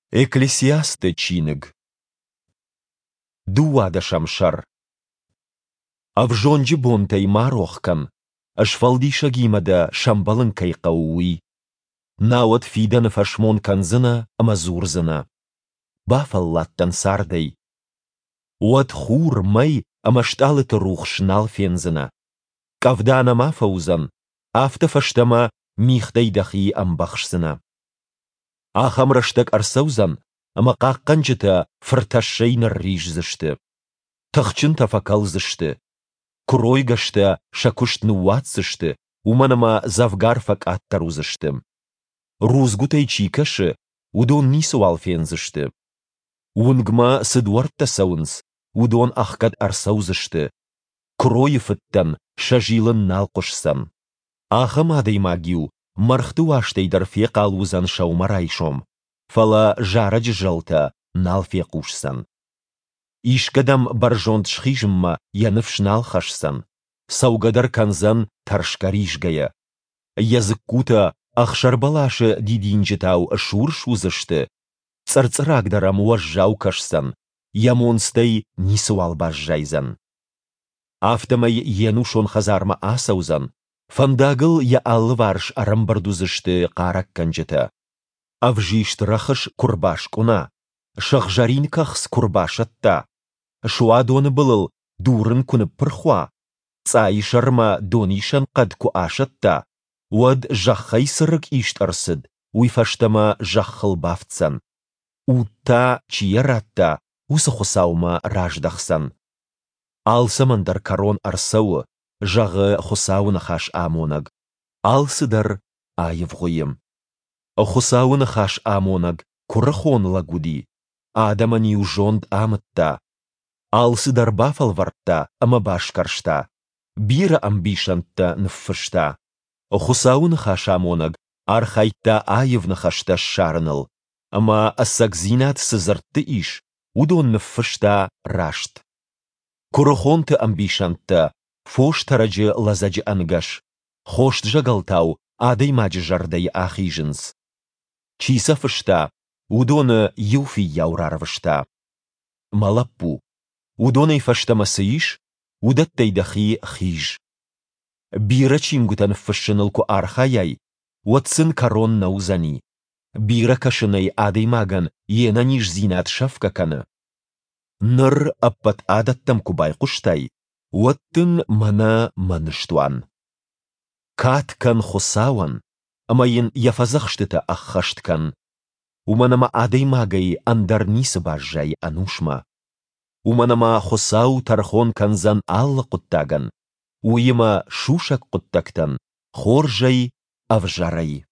Экклесиасты чиныг. Дуада шамшар. Авжонджи бонтай марохкан, аш фалдиша гимада шамбалын кайқауи. Науат фидан фашмон канзына амазурзына. Бафаллаттан сардай. Уат хур май амашталыт рух шнал фензына. Кавдана мафаузан, автофаштама михтай дахи амбахшсына. Ахамраштак арсаузан, ама қаққанжыта фырташшайнар рижзышты. Тахчын тафакалзышты. Кройгашта шакуштны уатсышты, уманама завгарфак аттарузышты. Рузгутай чикашы, удон нису алфензышты. Унгма сыдуарта саунс, удон ахкад арсаузышты. Кройфыттан шажилын налқышсан. Ахамадай магиу, мархту аштайдар феқалузан шаумарайшом. Фала жарач жалта налфеқушсан. Ишкадам баржонт шхижмма яныфшнал хашсан. Саугадар канзан таршкаришгая. Языккута ахшарбалашы дидинжетау шуршузышты. Царцрагдарам уажжау кашсан. Ямонстай нисуал бажжайзан. Автомай енушон хазарма асаузан. Фандагыл я алварш арамбардузышты қарак канжета. Авжишт рахыш курбаш куна. Шахжаринкахс курбашатта. Шуадоны былыл дурын күні пырхуа. Цай шарма донишан қадку ашатта. Уад жақхай сырык иштарсыд. Уйфаштама жақхыл бафтсан. Утта чиератта. Усы хусаума раждахсан. Алсамандар карон арсауы. Жағы хусауны хаш амонаг. Алсыдар айывғойым. Хусауны хаш амонаг курахон лагуди. Адамани ужонд амытта. Алсыдар бафалвартта ама башкаршта. Бира амбишантта нфышта. Хусауны хаш амонаг архайтта айывны хашта шарыныл. Ама ассакзинат сызыртты иш. Удон нфышта рашт. Курахонты амбишантта. Фош тараджи лазаджи ангаш. Хошт жагалтау адай маджи жардай ахижинс. Чиса фышта. Удоны юфи яурарвышта. Малаппу. Удоны фашта масыиш. Удаттай дахи хиж. Бира чингутан фышынылку архаяй. Уатсын карон наузани. Бира кашынай адай маган ена ниш зинат шафкаканы. Ныр аппат адаттам кубай куштай. Уаттын мана маныштуан. Каткан хусауан. Амайын яфазахштыта аххашткан. Уманама адай магай андарнисы бажжай анушма. Уманама хусау тархон канзан алла куттаган. Уйыма шушак куттактан. Хоржай авжарай.